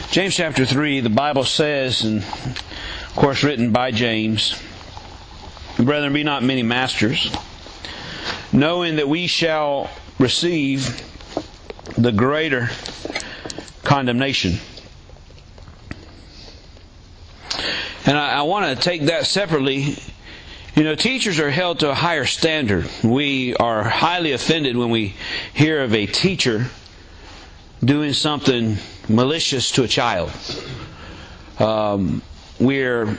James chapter 3, the Bible says, and of course written by James, "Brethren, be not many masters, knowing that we shall receive the greater condemnation." And I want to take that separately. You know, teachers are held to a higher standard. We are highly offended when we hear of a teacher doing something malicious to a child. We're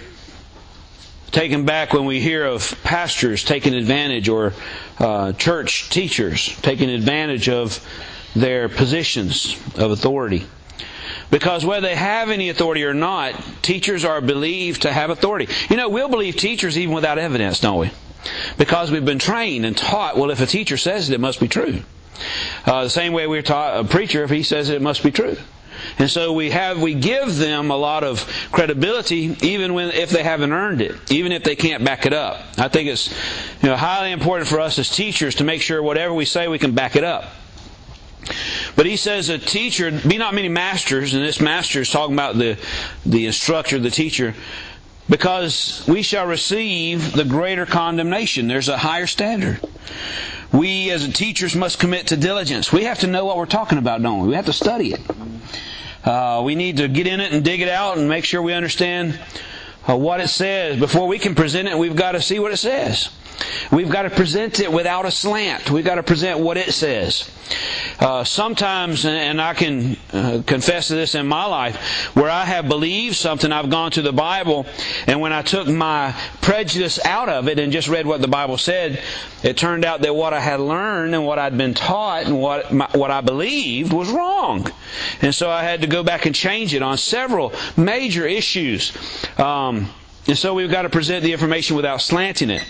taken back when we hear of pastors taking advantage, or church teachers taking advantage of their positions of authority. Because whether they have any authority or not, teachers are believed to have authority. You know, we'll believe teachers even without evidence, don't we? Because we've been trained and taught, well, if a teacher says it, it must be true. The same way we're taught a preacher, if he says it, it must be true. And so we give them a lot of credibility, even if they haven't earned it, even if they can't back it up. I think it's highly important for us as teachers to make sure whatever we say, we can back it up. But he says a teacher, be not many masters, and this master is talking about the instructor, the teacher, because we shall receive the greater condemnation. There's a higher standard. We as teachers must commit to diligence. We have to know what we're talking about, don't we? We have to study it. We need to get in it and dig it out and make sure we understand what it says. Before we can present it, we've got to see what it says. We've got to present it without a slant. We've got to present what it says. Sometimes, and I can confess to this in my life, where I have believed something, I've gone to the Bible, and when I took my prejudice out of it and just read what the Bible said, it turned out that what I had learned and what I'd been taught and what I believed was wrong. And so I had to go back and change it on several major issues. And so we've got to present the information without slanting it.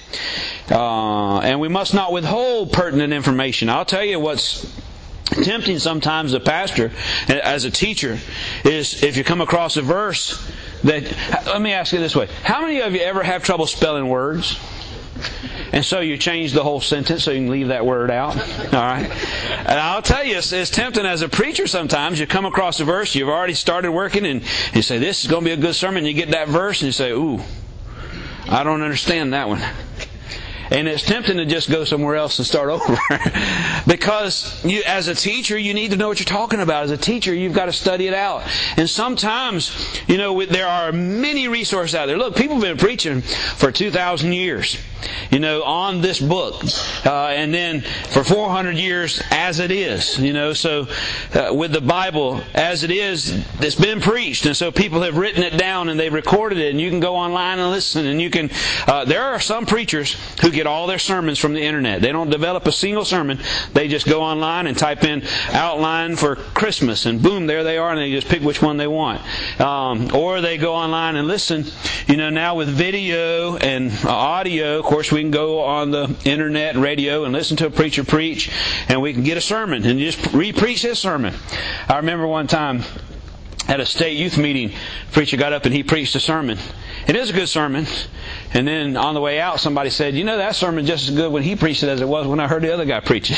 And we must not withhold pertinent information. I'll tell you what's tempting sometimes, a pastor, as a teacher, is if you come across a verse that... Let me ask you this way. How many of you ever have trouble spelling words? And so you change the whole sentence so you can leave that word out. All right. And I'll tell you, it's tempting as a preacher sometimes. You come across a verse, you've already started working, and you say, this is going to be a good sermon. You get that verse and you say, ooh, I don't understand that one. And it's tempting to just go somewhere else and start over. Because you, as a teacher, you need to know what you're talking about. As a teacher, you've got to study it out. And sometimes, there are many resources out there. Look, people have been preaching for 2,000 years, on this book. And then for 400 years as it is, So with the Bible as it is, it's been preached. And so people have written it down and they've recorded it. And you can go online and listen. And you can, there are some preachers who get all their sermons from the internet. They don't develop a single sermon. They just go online and type in outline for Christmas, and boom, there they are, and they just pick which one they want. Or they go online and listen. Now with video and audio, of course, we can go on the internet, radio, and listen to a preacher preach, and we can get a sermon and just re-preach his sermon. I remember one time at a state youth meeting, the preacher got up and he preached a sermon. It is a good sermon. And then on the way out, somebody said, that sermon just as good when he preached it as it was when I heard the other guy preach it.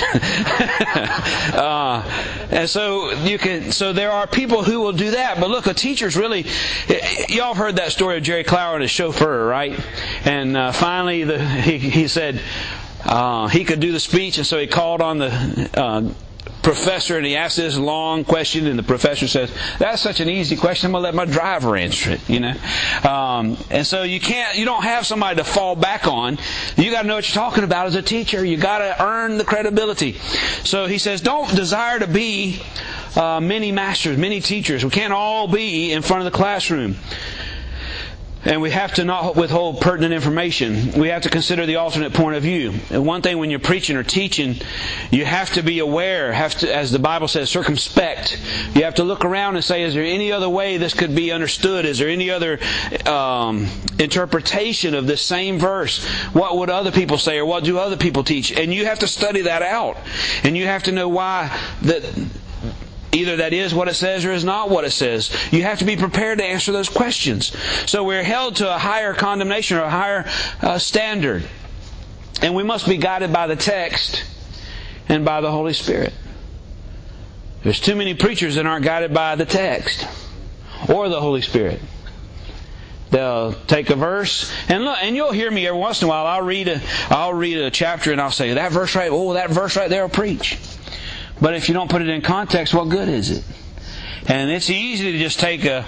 And so there are people who will do that. But look, a teacher's really, y'all have heard that story of Jerry Clower and his chauffeur, right? And finally he said he could do the speech, and so he called on the professor, and he asked this long question, and the professor says, that's such an easy question, I'm going to let my driver answer it, and so you don't have somebody to fall back on. You got to know what you're talking about as a teacher. You got to earn the credibility. So he says, don't desire to be many masters, many teachers. We can't all be in front of the classroom. And we have to not withhold pertinent information. We have to consider the alternate point of view. And one thing when you're preaching or teaching, you have to be aware, as the Bible says, circumspect. You have to look around and say, is there any other way this could be understood? Is there any other interpretation of this same verse? What would other people say, or what do other people teach? And you have to study that out. And you have to know why that... either that is what it says or is not what it says. You have to be prepared to answer those questions. So we're held to a higher condemnation or a higher standard. And we must be guided by the text and by the Holy Spirit. There's too many preachers that aren't guided by the text. or the Holy Spirit. They'll take a verse, and look, and you'll hear me every once in a while. I'll read a chapter, and I'll say, that verse right there will preach. But if you don't put it in context, what good is it? And it's easy to just take a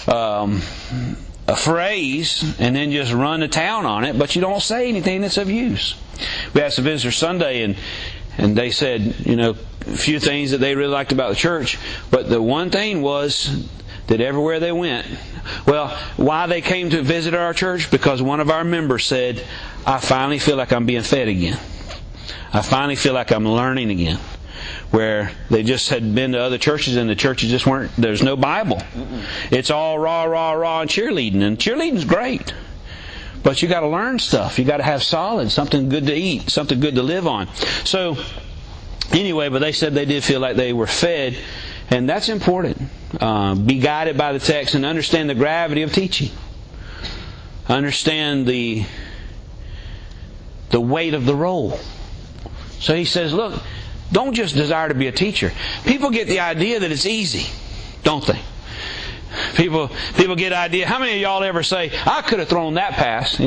phrase and then just run to town on it, but you don't say anything that's of use. We had some visitors Sunday, and they said, a few things that they really liked about the church, but the one thing was that everywhere they went, why they came to visit our church? Because one of our members said, I finally feel like I'm being fed again. I finally feel like I'm learning again. Where they just had been to other churches, and the churches just weren't, there's no Bible. It's all rah, rah, rah, and cheerleading. And cheerleading's great. But you got to learn stuff. You got to have solid, something good to eat, something good to live on. So, anyway, but they said they did feel like they were fed. And that's important. Be guided by the text and understand the gravity of teaching. Understand the weight of the role. So he says, look, don't just desire to be a teacher. People get the idea that it's easy, don't they? People get the idea. How many of y'all ever say, I could have thrown that pass.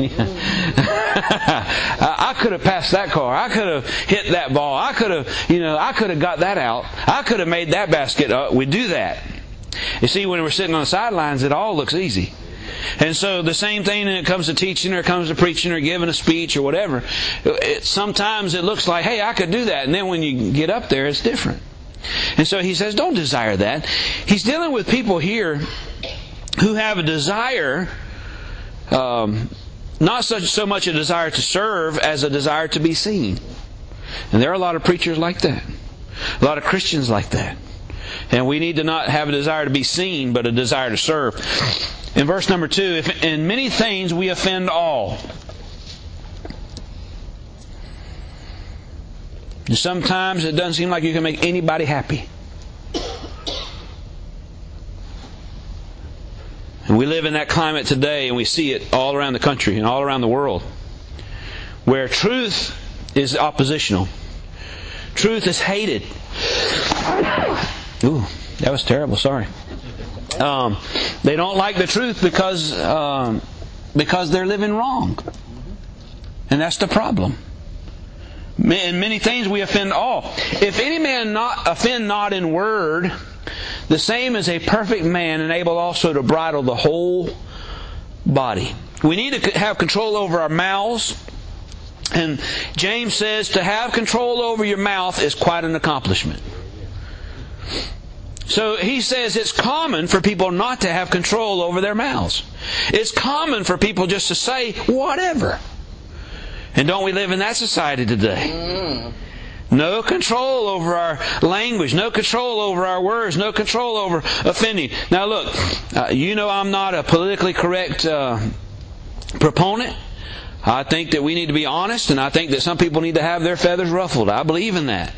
I could have passed that car. I could have hit that ball. I could have got that out. I could have made that basket. We do that. You see, when we're sitting on the sidelines, it all looks easy. And so the same thing when it comes to teaching, or it comes to preaching, or giving a speech, or whatever. Sometimes it looks like, hey, I could do that. And then when you get up there, it's different. And so he says, don't desire that. He's dealing with people here who have a desire, not so much a desire to serve as a desire to be seen. And there are a lot of preachers like that. A lot of Christians like that. And we need to not have a desire to be seen, but a desire to serve. In verse number 2, if in many things we offend all. Sometimes it doesn't seem like you can make anybody happy. And we live in that climate today, and we see it all around the country and all around the world, where truth is oppositional. Truth is hated. Ooh, that was terrible. Sorry. They don't like the truth because they're living wrong. And that's the problem. In many things we offend all. If any man offend not in word, the same is a perfect man, and able also to bridle the whole body. We need to have control over our mouths. And James says to have control over your mouth is quite an accomplishment. So he says it's common for people not to have control over their mouths. It's common for people just to say whatever. And don't we live in that society today? No control over our language, no control over our words, no control over offending. Now look, I'm not a politically correct proponent. I think that we need to be honest, and I think that some people need to have their feathers ruffled. I believe in that.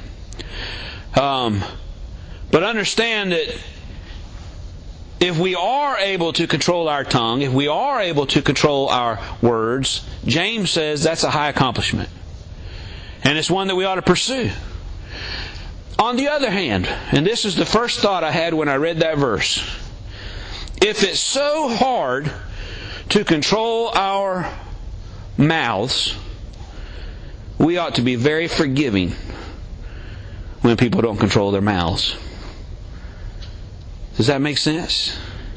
But understand that if we are able to control our tongue, if we are able to control our words, James says that's a high accomplishment. And it's one that we ought to pursue. On the other hand, and this is the first thought I had when I read that verse, if it's so hard to control our mouths, we ought to be very forgiving when people don't control what Does that make sense?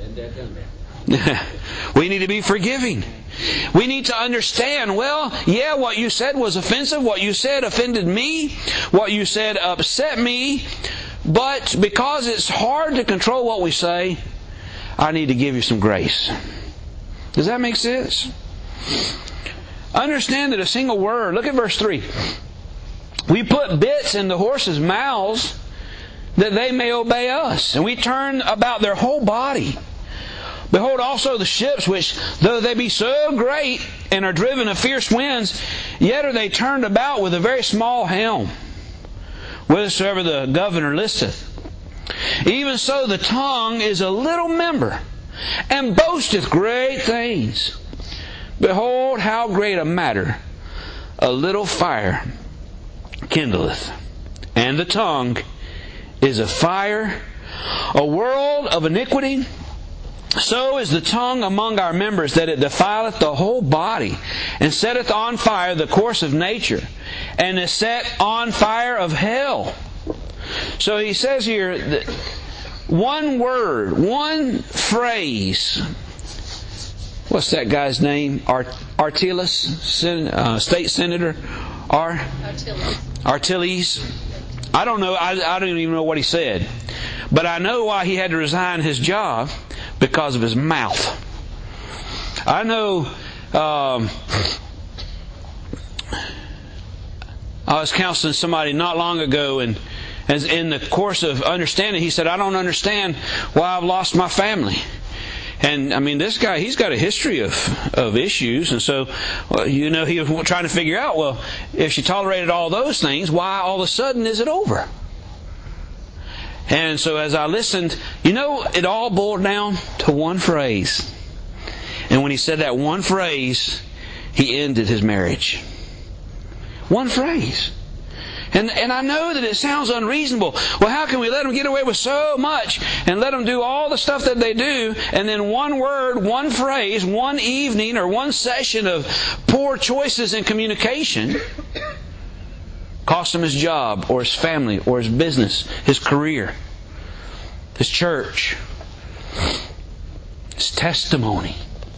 We need to be forgiving. We need to understand, what you said was offensive, what you said offended me, what you said upset me, but because it's hard to control what we say, I need to give you some grace. Does that make sense? Understand that a single word, look at verse 3. We put bits in the horses' mouths that they may obey us, and we turn about their whole body. Behold also the ships, which though they be so great and are driven of fierce winds, yet are they turned about with a very small helm, whithersoever the governor listeth. Even so the tongue is a little member, and boasteth great things. Behold how great a matter a little fire kindleth. And the tongue is a fire, a world of iniquity. So is the tongue among our members, that it defileth the whole body, and setteth on fire the course of nature, and is set on fire of hell. So he says here, that one word, one phrase. What's that guy's name? Artiles, state senator. Artiles. I don't know. I don't even know what he said. But I know why he had to resign his job, because of his mouth. I know I was counseling somebody not long ago, and as in the course of understanding, he said, I don't understand why I've lost my family. And I mean, this guy, he's got a history of issues. And so, he was trying to figure out, well, if she tolerated all those things, why all of a sudden is it over? And so as I listened, it all boiled down to one phrase. And when he said that one phrase, he ended his marriage. One phrase. And I know that it sounds unreasonable. Well, how can we let them get away with so much and let them do all the stuff that they do, and then one word, one phrase, one evening or one session of poor choices in communication cost him his job or his family or his business, his career, his church, his testimony,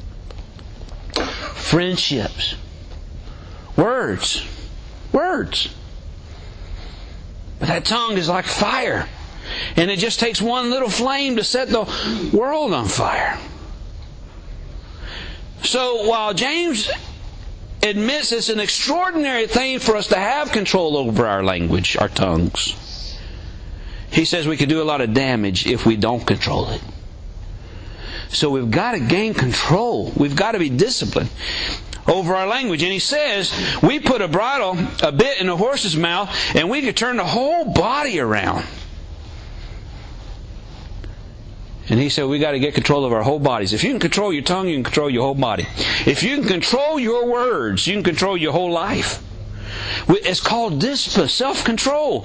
friendships, words. But that tongue is like fire. And it just takes one little flame to set the world on fire. So while James admits it's an extraordinary thing for us to have control over our language, our tongues, he says we could do a lot of damage if we don't control it. So we've got to gain control. We've got to be disciplined over our language. And he says, we put a bit in a horse's mouth, and we could turn the whole body around. And he said, we got to get control of our whole bodies. If you can control your tongue, you can control your whole body. If you can control your words, you can control your whole life. It's called discipline, self-control.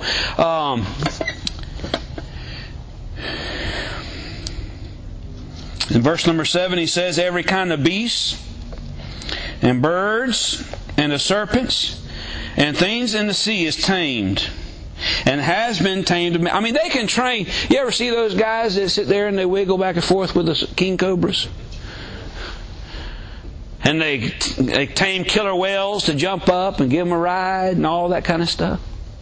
In verse number 7, he says, every kind of beast, and birds, and the serpents, and things in the sea is tamed, and has been tamed. I mean, they can train. You ever see those guys that sit there and they wiggle back and forth with the king cobras? And they tame killer whales to jump up and give them a ride and all that kind of stuff.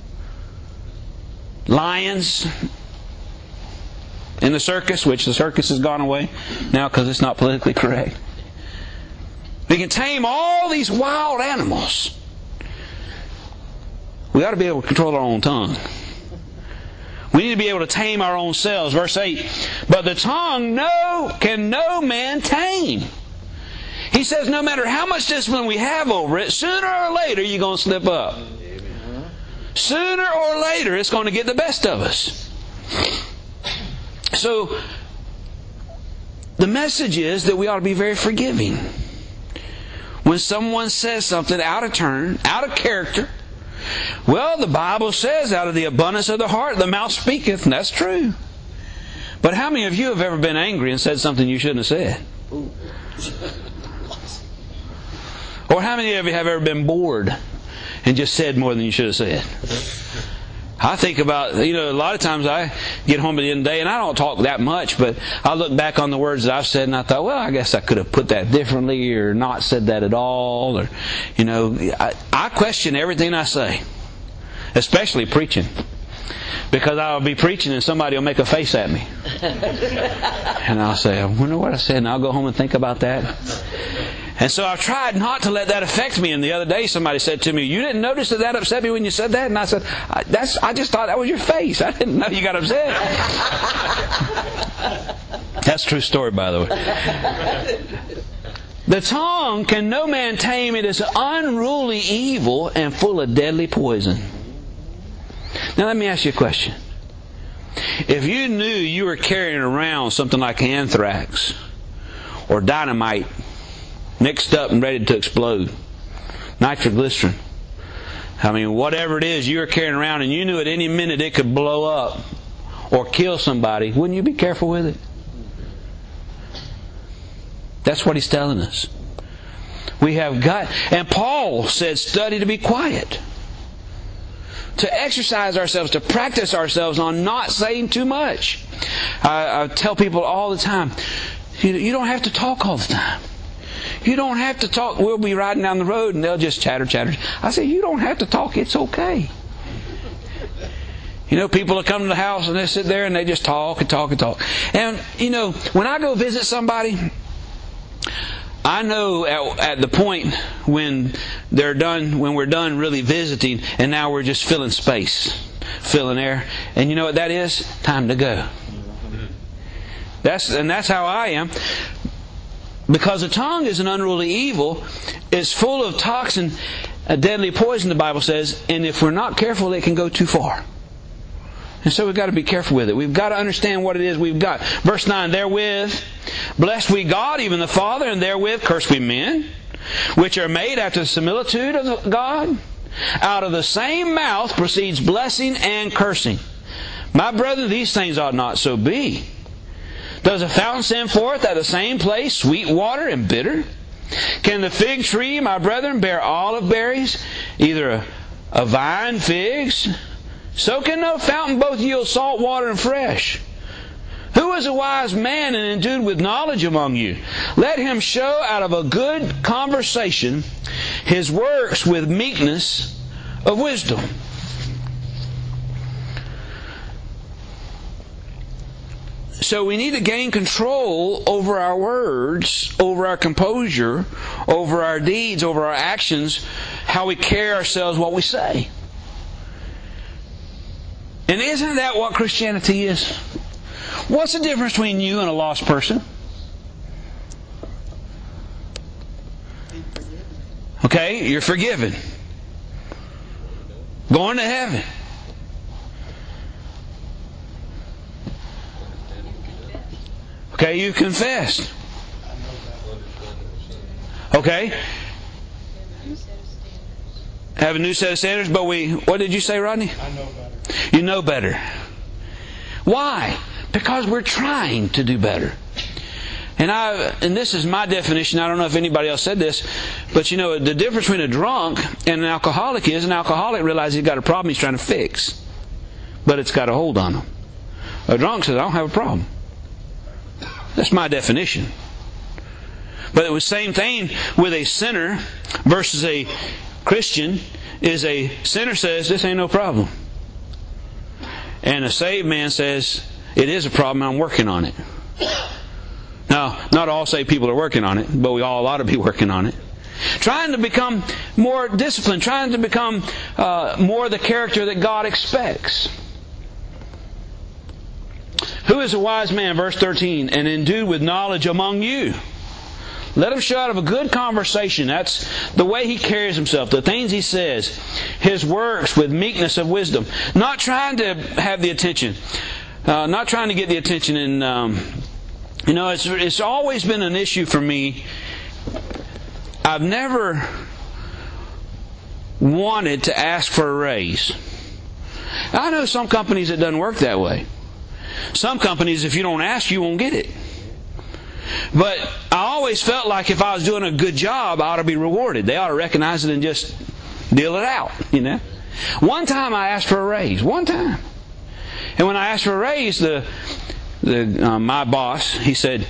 Lions in the circus, which the circus has gone away now because it's not politically correct. We can tame all these wild animals. We ought to be able to control our own tongue. We need to be able to tame our own selves. Verse 8, but the tongue can no man tame. He says no matter how much discipline we have over it, sooner or later you're going to slip up. Sooner or later it's going to get the best of us. So the message is that we ought to be very forgiving. When someone says something out of turn, out of character, well, the Bible says out of the abundance of the heart the mouth speaketh, and that's true. But how many of you have ever been angry and said something you shouldn't have said? Or how many of you have ever been bored and just said more than you should have said? I think about, a lot of times I get home at the end of the day and I don't talk that much, but I look back on the words that I've said and I thought, well, I guess I could have put that differently or not said that at all. Or, I question everything I say, especially preaching. Because I'll be preaching and somebody will make a face at me. And I'll say, I wonder what I said, and I'll go home and think about that. And so I've tried not to let that affect me. And the other day somebody said to me, you didn't notice that upset me when you said that? And I said, I just thought that was your face. I didn't know you got upset. That's a true story, by the way. The tongue can no man tame. It is unruly evil and full of deadly poison. Now let me ask you a question. If you knew you were carrying around something like anthrax or dynamite mixed up and ready to explode, nitroglycerin, whatever it is you're carrying around, and you knew at any minute it could blow up or kill somebody, wouldn't you be careful with it? That's what he's telling us. We have got, and Paul said, study to be quiet. To exercise ourselves, to practice ourselves on not saying too much. I tell people all the time, you don't have to talk all the time. You don't have to talk. We'll be riding down the road and they'll just chatter. I say, you don't have to talk. It's okay. People will come to the house and they sit there and they just talk and talk and talk. And, when I go visit somebody, I know at the point when we're done really visiting, and now we're just filling space, filling air. And you know what that is? Time to go. That's how I am. Because the tongue is an unruly evil. It's full of toxin, a deadly poison, the Bible says. And if we're not careful, it can go too far. And so we've got to be careful with it. We've got to understand what it is we've got. Verse 9, therewith bless we God, even the Father, and therewith curse we men, which are made after the similitude of God. Out of the same mouth proceeds blessing and cursing. My brethren, these things ought not so be. Does a fountain send forth at the same place sweet water and bitter? Can the fig tree, my brethren, bear olive berries, either a vine figs? So can no fountain both yield salt water and fresh. Who is a wise man and endued with knowledge among you? Let him show out of a good conversation his works with meekness of wisdom. So we need to gain control over our words, over our composure, over our deeds, over our actions, how we carry ourselves, what we say. And isn't that what Christianity is? What's the difference between you and a lost person? Okay, you're forgiven. Going to heaven. Okay, you confessed. Okay. Have a new set of standards, but what did you say, Rodney? I know better. You know better. Why? Because we're trying to do better. And this is my definition. I don't know if anybody else said this, but the difference between a drunk and an alcoholic is an alcoholic realizes he's got a problem he's trying to fix, but it's got a hold on him. A drunk says, I don't have a problem. That's my definition. But it was the same thing with a sinner versus a Christian. Is a sinner says, this ain't no problem. And a saved man says, it is a problem, I'm working on it. Now, not all saved people are working on it, but we all ought to be working on it. Trying to become more disciplined, trying to become more the character that God expects. Who is a wise man, verse 13, and endued with knowledge among you? Let him show out of a good conversation. That's the way he carries himself, the things he says, his works with meekness of wisdom. Not trying to have the attention. Not trying to get the attention. And, it's always been an issue for me. I've never wanted to ask for a raise. I know some companies it doesn't work that way. Some companies, if you don't ask, you won't get it. But I always felt like if I was doing a good job, I ought to be rewarded. They ought to recognize it and just deal it out, One time I asked for a raise. One time. And when I asked for a raise, my boss, he said,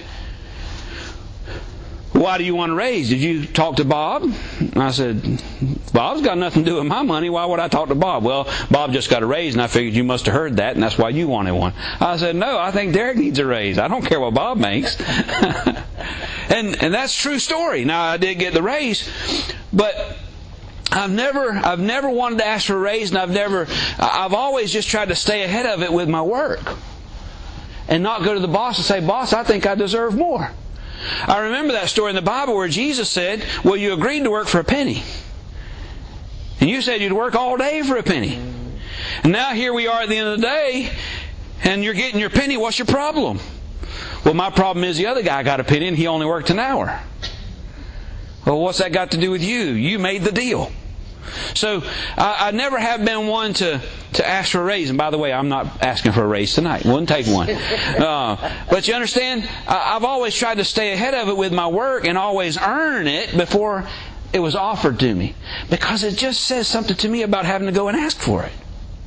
why do you want a raise? Did you talk to Bob? I said, Bob's got nothing to do with my money. Why would I talk to Bob? Well, Bob just got a raise, and I figured you must have heard that, and that's why you wanted one. I said, no, I think Derek needs a raise. I don't care what Bob makes. and that's a true story. Now, I did get the raise, but I've never wanted to ask for a raise, and I've always just tried to stay ahead of it with my work. And not go to the boss and say, boss, I think I deserve more. I remember that story in the Bible where Jesus said, well, you agreed to work for a penny. And you said you'd work all day for a penny. And now here we are at the end of the day, and you're getting your penny. What's your problem? Well, my problem is the other guy got a penny and he only worked an hour. Well, what's that got to do with you? You made the deal. So I never have been one to ask for a raise. And by the way, I'm not asking for a raise tonight. Wouldn't take one. But you understand, I've always tried to stay ahead of it with my work and always earn it before it was offered to me. Because it just says something to me about having to go and ask for it.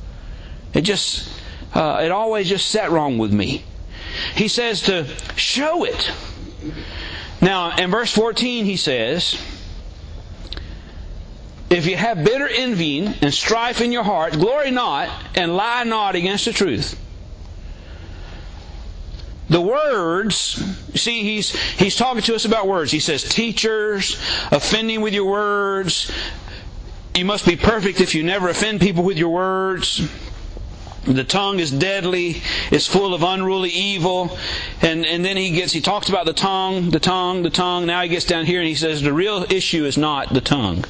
It always just sat wrong with me. He says to show it. Now, in verse 14 he says, if you have bitter envying and strife in your heart, glory not and lie not against the truth. The words, see, he's talking to us about words. He says, teachers, offending with your words. You must be perfect if you never offend people with your words. The tongue is deadly, it's full of unruly evil. And then he talks about the tongue. Now he gets down here and he says the real issue is not the tongue.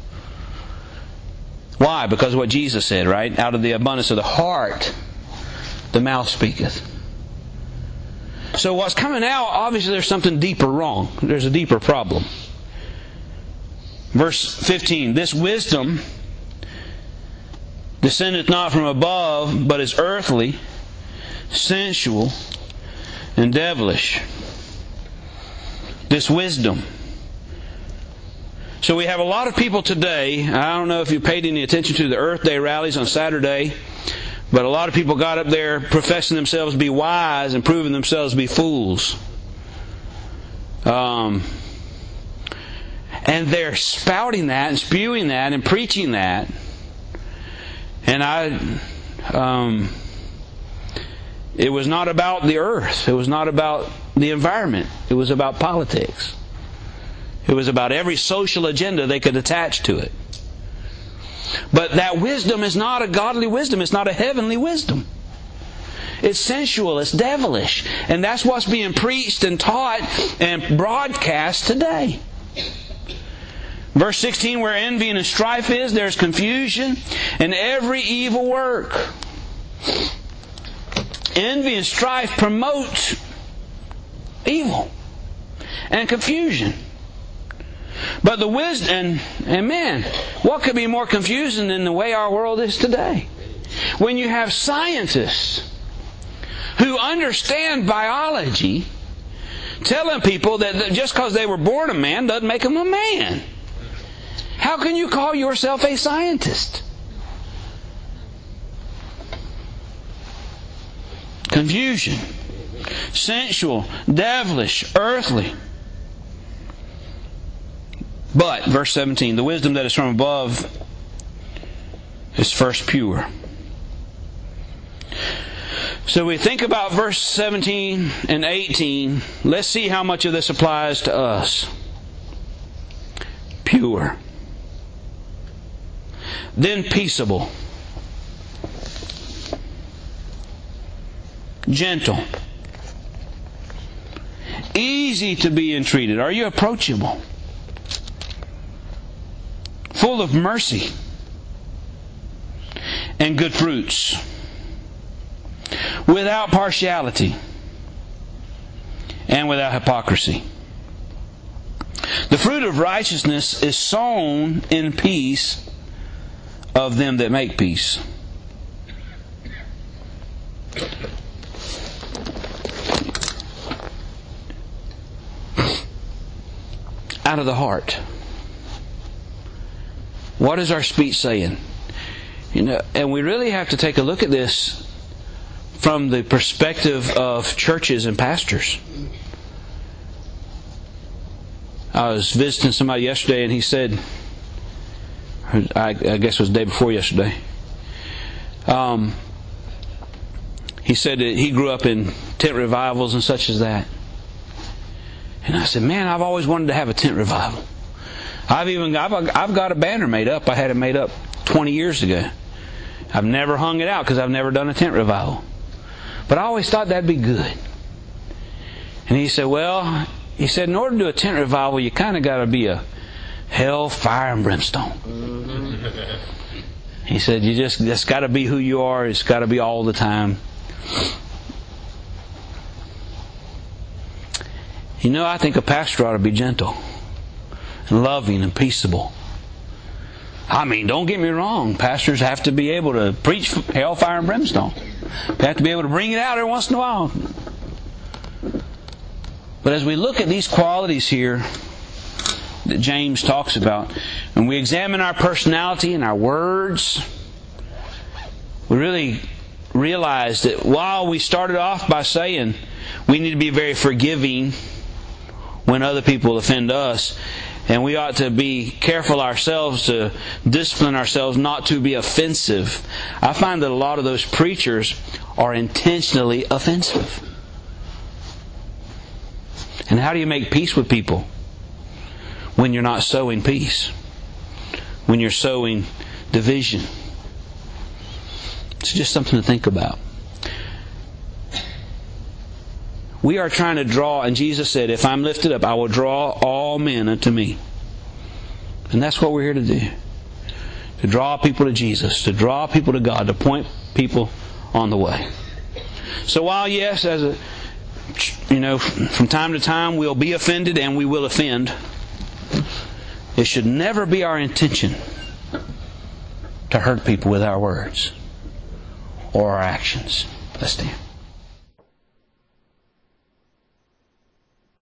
Why? Because of what Jesus said, right? Out of the abundance of the heart, the mouth speaketh. So what's coming out, obviously there's something deeper wrong. There's a deeper problem. Verse 15, this wisdom descendeth not from above, but is earthly, sensual, and devilish. This wisdom. So we have a lot of people today, I don't know if you paid any attention to the Earth Day rallies on Saturday, but a lot of people got up there professing themselves to be wise and proving themselves to be fools. And they're spouting that and spewing that and preaching that. And it was not about the earth. It was not about the environment. It was about politics. It was about every social agenda they could attach to it. But that wisdom is not a godly wisdom. It's not a heavenly wisdom. It's sensual. It's devilish. And that's what's being preached and taught and broadcast today. Verse 16, where envy and strife is, there's confusion and every evil work. Envy and strife promote evil and confusion. But the wisdom, and man, what could be more confusing than the way our world is today? When you have scientists who understand biology telling people that just because they were born a man doesn't make them a man. How can you call yourself a scientist? Confusion, sensual, devilish, earthly. But, verse 17, the wisdom that is from above is first pure. So we think about verse 17 and 18. Let's see how much of this applies to us. Pure. Then peaceable. Gentle. Easy to be entreated. Are you approachable? Full of mercy and good fruits, without partiality and without hypocrisy. The fruit of righteousness is sown in peace of them that make peace. Out of the heart. What is our speech saying? And we really have to take a look at this from the perspective of churches and pastors. I was visiting somebody yesterday and he said, I guess it was the day before yesterday, he said that he grew up in tent revivals and such as that. And I said, man, I've always wanted to have a tent revival. I've got a banner made up. I had it made up 20 years ago. I've never hung it out because I've never done a tent revival. But I always thought that'd be good. And he said, in order to do a tent revival, you kind of got to be a hell, fire, and brimstone. He said, that's got to be who you are. It's got to be all the time. I think a pastor ought to be gentle and loving and peaceable. I mean, don't get me wrong. Pastors have to be able to preach hellfire and brimstone. They have to be able to bring it out every once in a while. But as we look at these qualities here that James talks about, and we examine our personality and our words, we really realize that while we started off by saying we need to be very forgiving when other people offend us, and we ought to be careful ourselves to discipline ourselves not to be offensive, I find that a lot of those preachers are intentionally offensive. And how do you make peace with people when you're not sowing peace? When you're sowing division? It's just something to think about. We are trying to draw, and Jesus said, if I'm lifted up, I will draw all men unto me. And that's what we're here to do. To draw people to Jesus, to draw people to God, to point people on the way. So while, yes, from time to time we'll be offended and we will offend, it should never be our intention to hurt people with our words or our actions. Let's stand.